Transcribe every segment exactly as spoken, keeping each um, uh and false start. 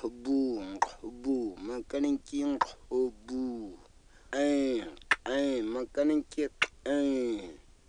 nqhubu nqhubu makaniki nqhubu eh eh makaniki eh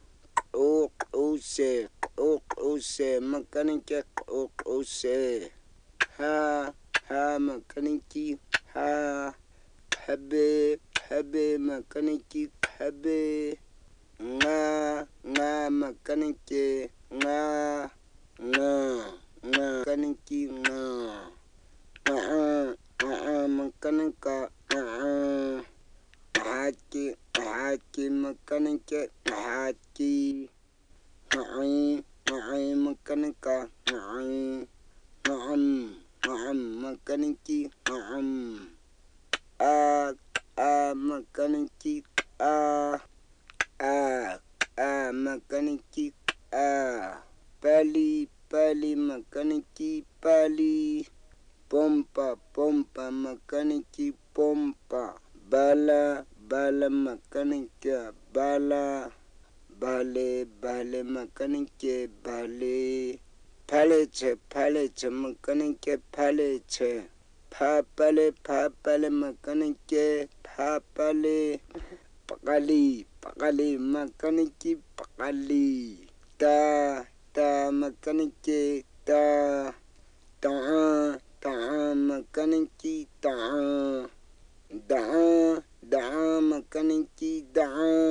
quse quse makaniki quse ha ha makaniki ha habe habe makaniki habe nga nga makaniki nga nga nga makaniki nga nga nga makanika nga haki haki makaniki haki nga nga makanika nga ngam ngam makaniki ngam a a makaniki a a a makaniki a pali pali makaniki pali pompa pompa makaniki pompa bala bala makaniki bala bale bale makaniki bale palette palette makaniki palette papale papale makaniki papale pakali pakali makaniki pakali ta ta makaniki ta ta ta makaniki ta da da makaniki da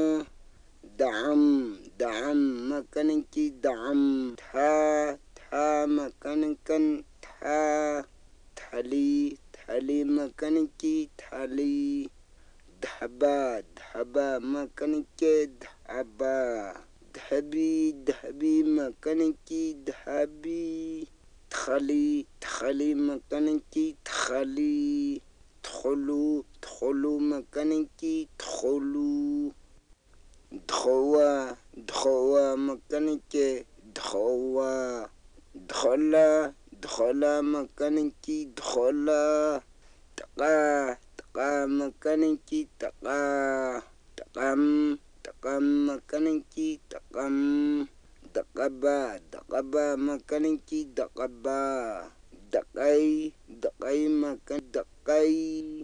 dam dam makaniki dam tha tha makanikan tha thali thali makaniki thali dhaba dhaba makaniki dhaba dhabi dhabi makaniki dhabi thali thali makaniki thali thulu thulu makaniki thulu drowa drowa makaniki drowa drola drola makaniki drola taka taka makaniki taka takam takam makaniki takam dakaba dakaba makaniki dakaba dakai dakai makan dakai